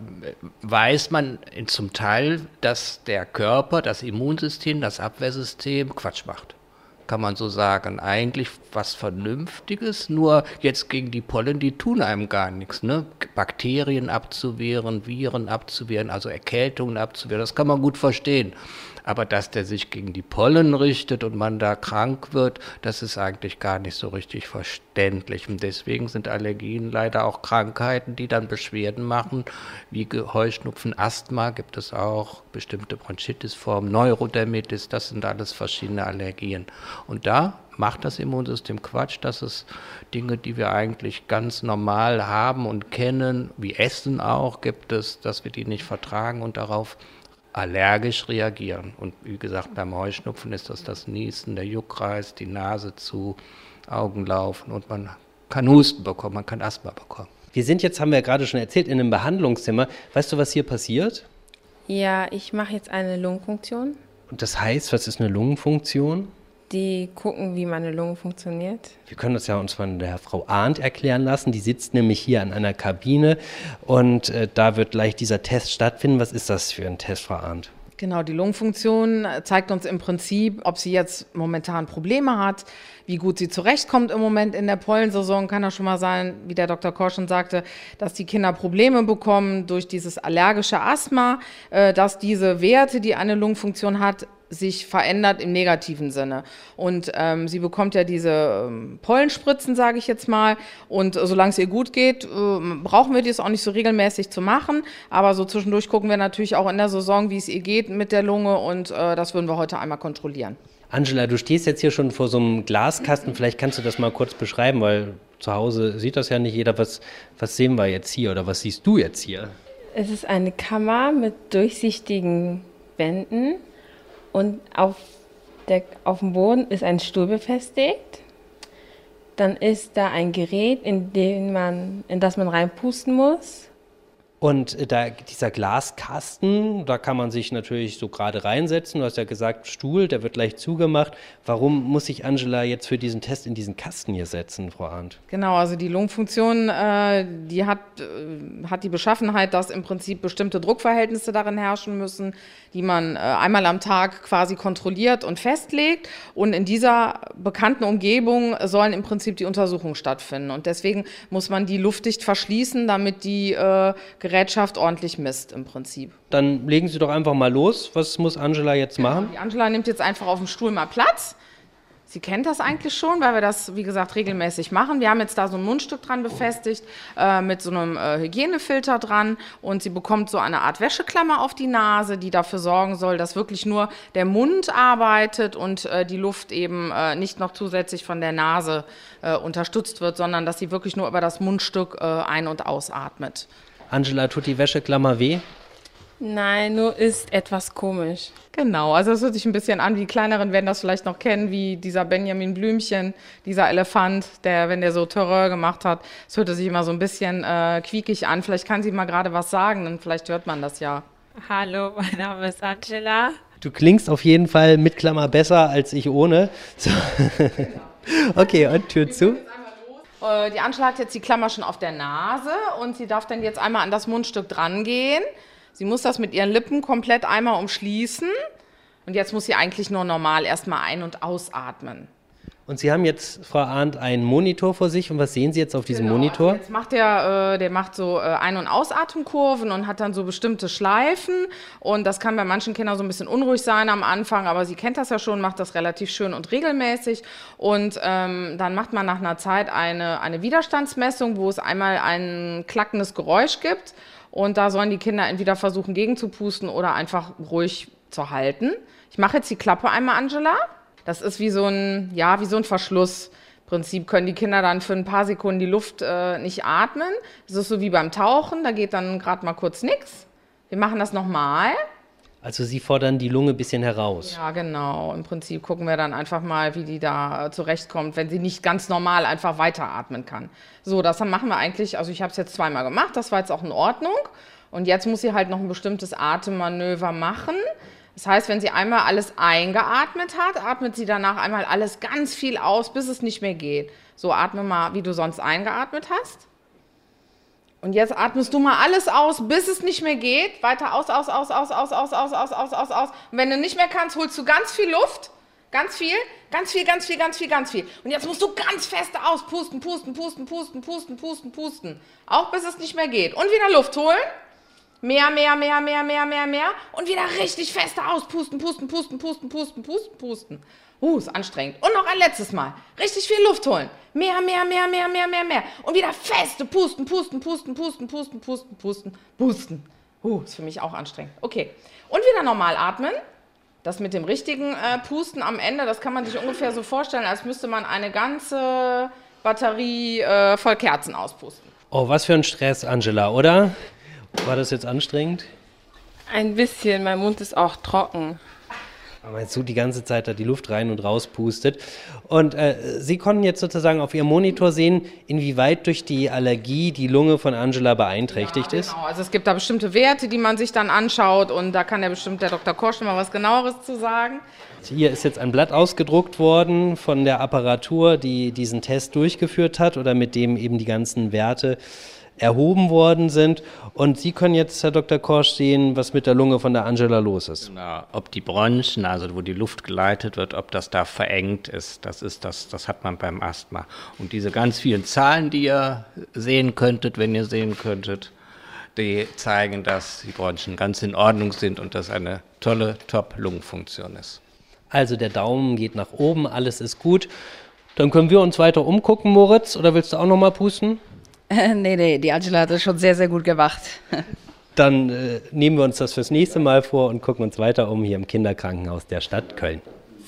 weiß man zum Teil, dass der Körper, das Immunsystem, das Abwehrsystem Quatsch macht. Kann man so sagen. Eigentlich was Vernünftiges, nur jetzt gegen die Pollen, die tun einem gar nichts. Ne? Bakterien abzuwehren, Viren abzuwehren, also Erkältungen abzuwehren, das kann man gut verstehen. Aber dass der sich gegen die Pollen richtet und man da krank wird, das ist eigentlich gar nicht so richtig verständlich. Und deswegen sind Allergien leider auch Krankheiten, die dann Beschwerden machen, wie Heuschnupfen, Asthma gibt es auch, bestimmte Bronchitisformen, Neurodermitis, das sind alles verschiedene Allergien. Und da macht das Immunsystem Quatsch, das ist Dinge, die wir eigentlich ganz normal haben und kennen, wie Essen auch gibt es, dass wir die nicht vertragen und darauf allergisch reagieren. Und wie gesagt, beim Heuschnupfen ist das Niesen, der Juckreiz, die Nase zu, Augen laufen und man kann Husten bekommen, man kann Asthma bekommen. Wir sind jetzt, haben wir ja gerade schon erzählt, in einem Behandlungszimmer. Weißt du, was hier passiert? Ja, ich mache jetzt eine Lungenfunktion. Und das heißt, was ist eine Lungenfunktion? Die gucken, wie meine Lunge funktioniert. Wir können das ja uns von der Frau Arndt erklären lassen. Die sitzt nämlich hier an einer Kabine und da wird gleich dieser Test stattfinden. Was ist das für ein Test, Frau Arndt? Genau, die Lungenfunktion zeigt uns im Prinzip, ob sie jetzt momentan Probleme hat, wie gut sie zurechtkommt im Moment in der Pollensaison. Kann ja schon mal sein, wie der Dr. Koch schon sagte, dass die Kinder Probleme bekommen durch dieses allergische Asthma, dass diese Werte, die eine Lungenfunktion hat, sich verändert im negativen Sinne. Und sie bekommt ja diese Pollenspritzen, sage ich jetzt mal. Und solange es ihr gut geht, brauchen wir das auch nicht so regelmäßig zu machen. Aber so zwischendurch gucken wir natürlich auch in der Saison, wie es ihr geht mit der Lunge. Und das würden wir heute einmal kontrollieren. Angela, du stehst jetzt hier schon vor so einem Glaskasten. Vielleicht kannst du das mal kurz beschreiben, weil zu Hause sieht das ja nicht jeder. Was sehen wir jetzt hier oder was siehst du jetzt hier? Es ist eine Kammer mit durchsichtigen Wänden. Und auf dem Boden ist ein Stuhl befestigt. Dann ist da ein Gerät, in das man reinpusten muss. Und dieser Glaskasten, da kann man sich natürlich so gerade reinsetzen. Du hast ja gesagt, Stuhl, der wird gleich zugemacht. Warum muss sich Angela jetzt für diesen Test in diesen Kasten hier setzen, Frau Arndt? Genau, also die Lungenfunktion, die hat die Beschaffenheit, dass im Prinzip bestimmte Druckverhältnisse darin herrschen müssen, die man einmal am Tag quasi kontrolliert und festlegt. Und in dieser bekannten Umgebung sollen im Prinzip die Untersuchungen stattfinden. Und deswegen muss man die luftdicht verschließen, damit die Gerätschaft ordentlich misst im Prinzip. Dann legen Sie doch einfach mal los. Was muss Angela jetzt machen? Die Angela nimmt jetzt einfach auf dem Stuhl mal Platz. Sie kennt das eigentlich schon, weil wir das, wie gesagt, regelmäßig machen. Wir haben jetzt da so ein Mundstück dran befestigt, mit so einem Hygienefilter dran. Und sie bekommt so eine Art Wäscheklammer auf die Nase, die dafür sorgen soll, dass wirklich nur der Mund arbeitet und die Luft eben nicht noch zusätzlich von der Nase unterstützt wird, sondern dass sie wirklich nur über das Mundstück ein- und ausatmet. Angela, tut die Wäscheklammer weh? Nein, nur ist etwas komisch. Genau, also es hört sich ein bisschen an, wie die Kleineren werden das vielleicht noch kennen, wie dieser Benjamin Blümchen, dieser Elefant, der, wenn der so Terreur gemacht hat, es hörte sich immer so ein bisschen quiekig an. Vielleicht kann sie mal gerade was sagen, dann vielleicht hört man das ja. Hallo, mein Name ist Angela. Du klingst auf jeden Fall mit Klammer besser als ich ohne. So. Okay, und Tür zu. Die Angela hat jetzt die Klammer schon auf der Nase und sie darf dann jetzt einmal an das Mundstück dran gehen. Sie muss das mit ihren Lippen komplett einmal umschließen und jetzt muss sie eigentlich nur normal erstmal ein- und ausatmen. Und Sie haben jetzt, Frau Arndt, einen Monitor vor sich. Und was sehen Sie jetzt auf diesem Monitor? Jetzt macht der macht so Ein- und Ausatemkurven und hat dann so bestimmte Schleifen. Und das kann bei manchen Kindern so ein bisschen unruhig sein am Anfang, aber sie kennt das ja schon, macht das relativ schön und regelmäßig. Und dann macht man nach einer Zeit eine Widerstandsmessung, wo es einmal ein klackendes Geräusch gibt. Und da sollen die Kinder entweder versuchen, gegenzupusten oder einfach ruhig zu halten. Ich mache jetzt die Klappe einmal, Angela. Das ist wie so ein Verschluss. Im Prinzip können die Kinder dann für ein paar Sekunden die Luft nicht atmen. Das ist so wie beim Tauchen, da geht dann gerade mal kurz nichts. Wir machen das nochmal. Also Sie fordern die Lunge ein bisschen heraus. Ja, genau. Im Prinzip gucken wir dann einfach mal, wie die da zurechtkommt, wenn sie nicht ganz normal einfach weiteratmen kann. So, das machen wir eigentlich, also ich habe es jetzt zweimal gemacht, das war jetzt auch in Ordnung. Und jetzt muss sie halt noch ein bestimmtes Atemmanöver machen. Das heißt, wenn sie einmal alles eingeatmet hat, atmet sie danach einmal alles ganz viel aus, bis es nicht mehr geht. So, atme mal, wie du sonst eingeatmet hast. Und jetzt atmest du mal alles aus, bis es nicht mehr geht. Weiter aus. Und wenn du nicht mehr kannst, holst du ganz viel Luft. Ganz viel. Und jetzt musst du ganz fest auspusten, pusten. Auch bis es nicht mehr geht. Und wieder Luft holen. Mehr. Und wieder richtig fest auspusten. Ist anstrengend. Und noch ein letztes Mal. Richtig viel Luft holen. Mehr. Und wieder feste pusten. Ist für mich auch anstrengend. Okay. Und wieder normal atmen. Das mit dem richtigen Pusten am Ende, das kann man sich ungefähr so vorstellen, als müsste man eine ganze Batterie voll Kerzen auspusten. Oh, was für ein Stress, Angela, oder? War das jetzt anstrengend? Ein bisschen, mein Mund ist auch trocken. Aber jetzt so die ganze Zeit da die Luft rein und raus pustet. Und Sie konnten jetzt sozusagen auf Ihrem Monitor sehen, inwieweit durch die Allergie die Lunge von Angela beeinträchtigt ist. Genau, also es gibt da bestimmte Werte, die man sich dann anschaut und da kann ja bestimmt der Dr. Korsch mal was Genaueres zu sagen. Hier ist jetzt ein Blatt ausgedruckt worden von der Apparatur, die diesen Test durchgeführt hat oder mit dem eben die ganzen Werte erhoben worden sind. Und Sie können jetzt, Herr Dr. Korsch, sehen, was mit der Lunge von der Angela los ist. Genau, ob die Bronchien, also wo die Luft geleitet wird, ob das da verengt ist, das hat man beim Asthma. Und diese ganz vielen Zahlen, die ihr sehen könntet, wenn ihr sehen könntet, die zeigen, dass die Bronchien ganz in Ordnung sind und dass eine tolle Top-Lungenfunktion ist. Also der Daumen geht nach oben, alles ist gut. Dann können wir uns weiter umgucken, Moritz. Oder willst du auch noch mal pusten? Nee, die Angela hat das schon sehr, sehr gut gemacht. Dann nehmen wir uns das fürs nächste Mal vor und gucken uns weiter um hier im Kinderkrankenhaus der Stadt Köln.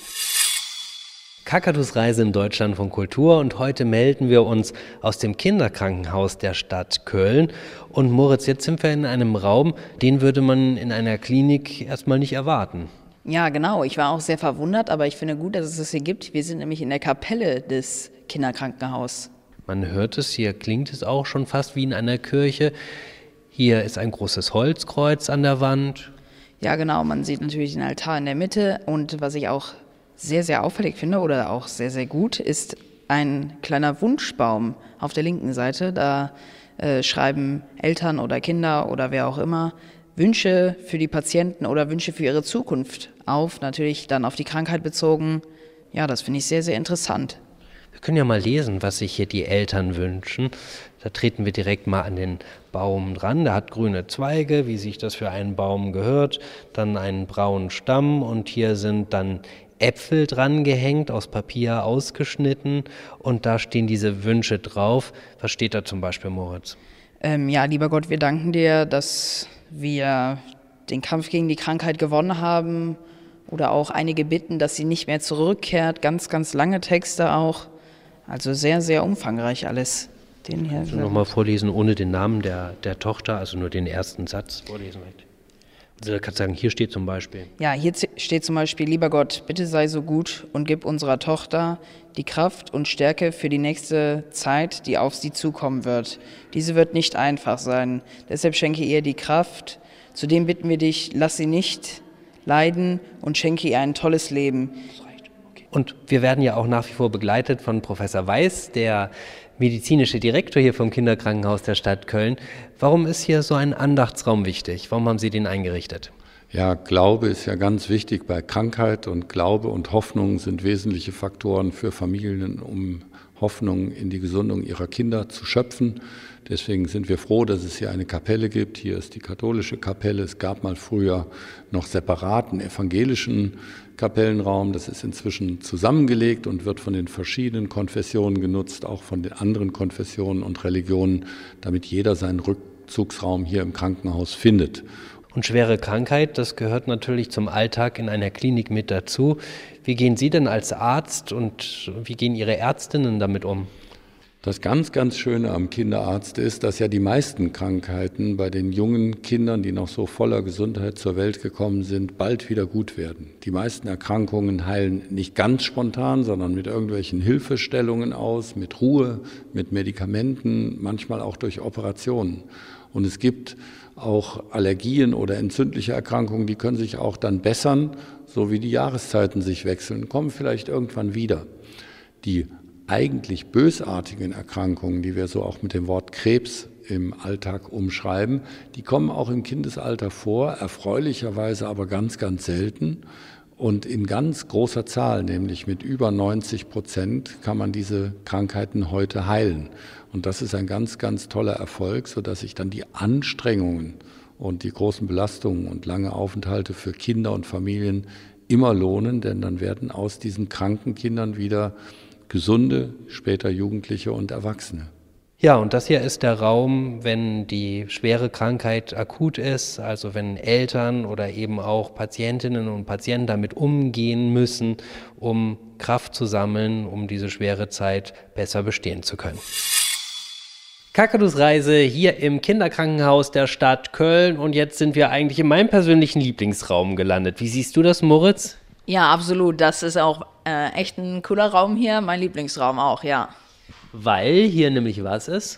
Kakadus Reise in Deutschland von Kultur und heute melden wir uns aus dem Kinderkrankenhaus der Stadt Köln. Und Moritz, jetzt sind wir in einem Raum, den würde man in einer Klinik erstmal nicht erwarten. Ja, genau. Ich war auch sehr verwundert, aber ich finde gut, dass es das hier gibt. Wir sind nämlich in der Kapelle des Kinderkrankenhauses. Man hört es, hier klingt es auch schon fast wie in einer Kirche. Hier ist ein großes Holzkreuz an der Wand. Ja, genau. Man sieht natürlich den Altar in der Mitte. Und was ich auch sehr, sehr auffällig finde oder auch sehr, sehr gut, ist ein kleiner Wunschbaum auf der linken Seite. Da schreiben Eltern oder Kinder oder wer auch immer Wünsche für die Patienten oder Wünsche für ihre Zukunft auf. Natürlich dann auf die Krankheit bezogen. Ja, das finde ich sehr, sehr interessant. Wir können ja mal lesen, was sich hier die Eltern wünschen. Da treten wir direkt mal an den Baum dran. Der hat grüne Zweige, wie sich das für einen Baum gehört. Dann einen braunen Stamm und hier sind dann Äpfel dran gehängt, aus Papier ausgeschnitten. Und da stehen diese Wünsche drauf. Was steht da zum Beispiel, Moritz? Ja, lieber Gott, wir danken dir, dass wir den Kampf gegen die Krankheit gewonnen haben. Oder auch einige bitten, dass sie nicht mehr zurückkehrt. Ganz, ganz lange Texte auch. Also sehr, sehr umfangreich alles. Den hier nochmal vorlesen, ohne den Namen der Tochter, also nur den ersten Satz vorlesen. Also, du kannst sagen, hier steht zum Beispiel. Ja, hier steht zum Beispiel: Lieber Gott, bitte sei so gut und gib unserer Tochter die Kraft und Stärke für die nächste Zeit, die auf sie zukommen wird. Diese wird nicht einfach sein. Deshalb schenke ihr die Kraft. Zudem bitten wir dich, lass sie nicht leiden und schenke ihr ein tolles Leben. Und wir werden ja auch nach wie vor begleitet von Professor Weiß, der medizinische Direktor hier vom Kinderkrankenhaus der Stadt Köln. Warum ist hier so ein Andachtsraum wichtig? Warum haben Sie den eingerichtet? Ja, Glaube ist ja ganz wichtig bei Krankheit, und Glaube und Hoffnung sind wesentliche Faktoren für Familien, um Hoffnung in die Gesundung ihrer Kinder zu schöpfen. Deswegen sind wir froh, dass es hier eine Kapelle gibt. Hier ist die katholische Kapelle. Es gab mal früher noch separaten evangelischen Kapellenraum. Das ist inzwischen zusammengelegt und wird von den verschiedenen Konfessionen genutzt, auch von den anderen Konfessionen und Religionen, damit jeder seinen Rückzugsraum hier im Krankenhaus findet. Und schwere Krankheit, das gehört natürlich zum Alltag in einer Klinik mit dazu. Wie gehen Sie denn als Arzt und wie gehen Ihre Ärztinnen damit um? Das ganz, ganz Schöne am Kinderarzt ist, dass ja die meisten Krankheiten bei den jungen Kindern, die noch so voller Gesundheit zur Welt gekommen sind, bald wieder gut werden. Die meisten Erkrankungen heilen nicht ganz spontan, sondern mit irgendwelchen Hilfestellungen aus, mit Ruhe, mit Medikamenten, manchmal auch durch Operationen. Und es gibt auch Allergien oder entzündliche Erkrankungen, die können sich auch dann bessern, so wie die Jahreszeiten sich wechseln, kommen vielleicht irgendwann wieder. Die eigentlich bösartigen Erkrankungen, die wir so auch mit dem Wort Krebs im Alltag umschreiben, die kommen auch im Kindesalter vor, erfreulicherweise aber ganz, ganz selten. Und in ganz großer Zahl, nämlich mit über 90%, kann man diese Krankheiten heute heilen. Und das ist ein ganz, ganz toller Erfolg, sodass sich dann die Anstrengungen und die großen Belastungen und lange Aufenthalte für Kinder und Familien immer lohnen, denn dann werden aus diesen kranken Kindern wieder gesunde, später Jugendliche und Erwachsene. Ja, und das hier ist der Raum, wenn die schwere Krankheit akut ist, also wenn Eltern oder eben auch Patientinnen und Patienten damit umgehen müssen, um Kraft zu sammeln, um diese schwere Zeit besser bestehen zu können. Kakadus Reise hier im Kinderkrankenhaus der Stadt Köln, und jetzt sind wir eigentlich in meinem persönlichen Lieblingsraum gelandet. Wie siehst du das, Moritz? Ja, absolut. Das ist auch echt ein cooler Raum hier. Mein Lieblingsraum auch, ja. Weil hier nämlich was ist?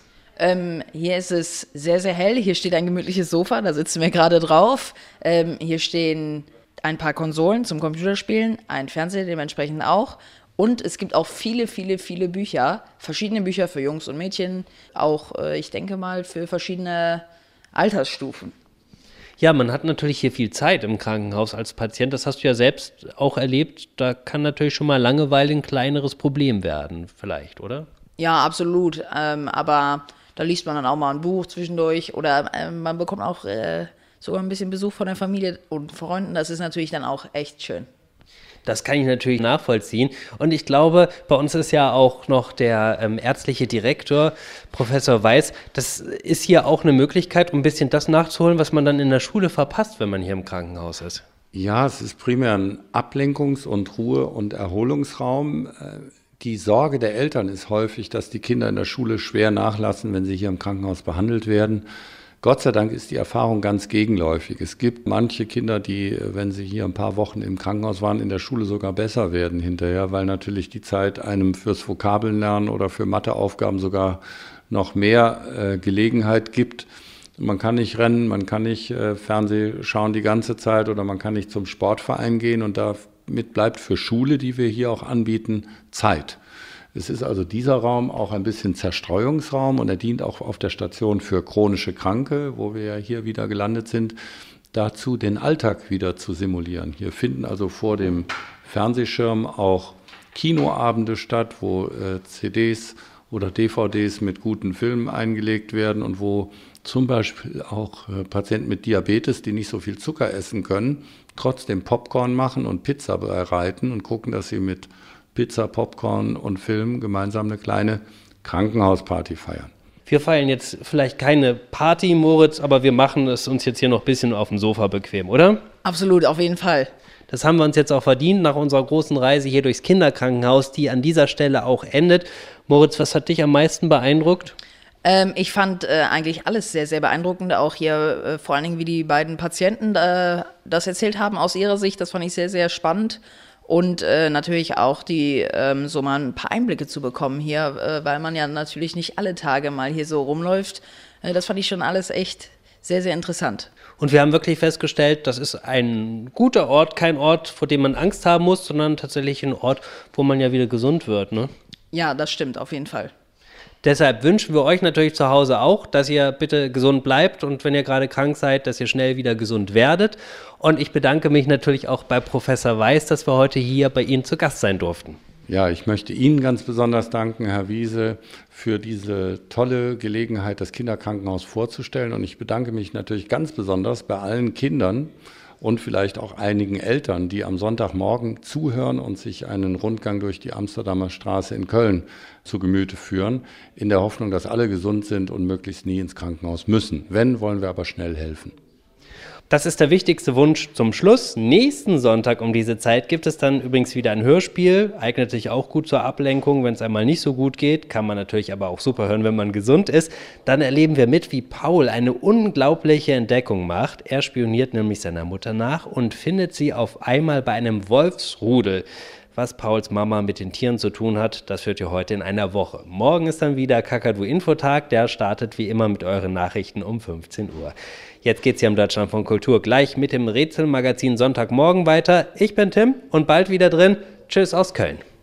Hier ist es sehr, sehr hell. Hier steht ein gemütliches Sofa, da sitzen wir gerade drauf. Hier stehen ein paar Konsolen zum Computerspielen, ein Fernseher dementsprechend auch. Und es gibt auch viele, viele, viele Bücher. Verschiedene Bücher für Jungs und Mädchen. Auch, ich denke mal, für verschiedene Altersstufen. Ja, man hat natürlich hier viel Zeit im Krankenhaus als Patient. Das hast du ja selbst auch erlebt. Da kann natürlich schon mal Langeweile ein kleineres Problem werden, vielleicht, oder? Ja, absolut. Aber da liest man dann auch mal ein Buch zwischendurch. Oder man bekommt auch sogar ein bisschen Besuch von der Familie und Freunden. Das ist natürlich dann auch echt schön. Das kann ich natürlich nachvollziehen. Und ich glaube, bei uns ist ja auch noch der ärztliche Direktor, Professor Weiß. Das ist hier auch eine Möglichkeit, um ein bisschen das nachzuholen, was man dann in der Schule verpasst, wenn man hier im Krankenhaus ist. Ja, es ist primär ein Ablenkungs- und Ruhe- und Erholungsraum. Die Sorge der Eltern ist häufig, dass die Kinder in der Schule schwer nachlassen, wenn sie hier im Krankenhaus behandelt werden. Gott sei Dank ist die Erfahrung ganz gegenläufig. Es gibt manche Kinder, die, wenn sie hier ein paar Wochen im Krankenhaus waren, in der Schule sogar besser werden hinterher, weil natürlich die Zeit einem fürs Vokabellernen oder für Matheaufgaben sogar noch mehr Gelegenheit gibt. Man kann nicht rennen, man kann nicht Fernseh schauen die ganze Zeit oder man kann nicht zum Sportverein gehen, und damit bleibt für Schule, die wir hier auch anbieten, Zeit. Es ist also dieser Raum auch ein bisschen Zerstreuungsraum, und er dient auch auf der Station für chronische Kranke, wo wir ja hier wieder gelandet sind, dazu den Alltag wieder zu simulieren. Hier finden also vor dem Fernsehschirm auch Kinoabende statt, wo CDs oder DVDs mit guten Filmen eingelegt werden und wo zum Beispiel auch Patienten mit Diabetes, die nicht so viel Zucker essen können, trotzdem Popcorn machen und Pizza bereiten und gucken, dass sie mit Pizza, Popcorn und Film gemeinsam eine kleine Krankenhausparty feiern. Wir feiern jetzt vielleicht keine Party, Moritz, aber wir machen es uns jetzt hier noch ein bisschen auf dem Sofa bequem, oder? Absolut, auf jeden Fall. Das haben wir uns jetzt auch verdient nach unserer großen Reise hier durchs Kinderkrankenhaus, die an dieser Stelle auch endet. Moritz, was hat dich am meisten beeindruckt? Ich fand eigentlich alles sehr, sehr beeindruckend. Auch hier vor allen Dingen, wie die beiden Patienten das erzählt haben aus ihrer Sicht. Das fand ich sehr, sehr spannend. Und natürlich auch so mal ein paar Einblicke zu bekommen hier, weil man ja natürlich nicht alle Tage mal hier so rumläuft. Das fand ich schon alles echt sehr, sehr interessant. Und wir haben wirklich festgestellt, das ist ein guter Ort, kein Ort, vor dem man Angst haben muss, sondern tatsächlich ein Ort, wo man ja wieder gesund wird, ne? Ja, das stimmt, auf jeden Fall. Deshalb wünschen wir euch natürlich zu Hause auch, dass ihr bitte gesund bleibt und wenn ihr gerade krank seid, dass ihr schnell wieder gesund werdet. Und ich bedanke mich natürlich auch bei Professor Weiß, dass wir heute hier bei Ihnen zu Gast sein durften. Ja, ich möchte Ihnen ganz besonders danken, Herr Wiese, für diese tolle Gelegenheit, das Kinderkrankenhaus vorzustellen. Und ich bedanke mich natürlich ganz besonders bei allen Kindern und vielleicht auch einigen Eltern, die am Sonntagmorgen zuhören und sich einen Rundgang durch die Amsterdamer Straße in Köln zu Gemüte führen, in der Hoffnung, dass alle gesund sind und möglichst nie ins Krankenhaus müssen. Wenn, wollen wir aber schnell helfen. Das ist der wichtigste Wunsch zum Schluss. Nächsten Sonntag um diese Zeit gibt es dann übrigens wieder ein Hörspiel. Eignet sich auch gut zur Ablenkung, wenn es einmal nicht so gut geht. Kann man natürlich aber auch super hören, wenn man gesund ist. Dann erleben wir mit, wie Paul eine unglaubliche Entdeckung macht. Er spioniert nämlich seiner Mutter nach und findet sie auf einmal bei einem Wolfsrudel. Was Pauls Mama mit den Tieren zu tun hat, das hört ihr heute in einer Woche. Morgen ist dann wieder Kakadu-Infotag. Der startet wie immer mit euren Nachrichten um 15 Uhr. Jetzt geht's hier im Deutschlandfunk Kultur gleich mit dem Rätselmagazin Sonntagmorgen weiter. Ich bin Tim und bald wieder drin. Tschüss aus Köln.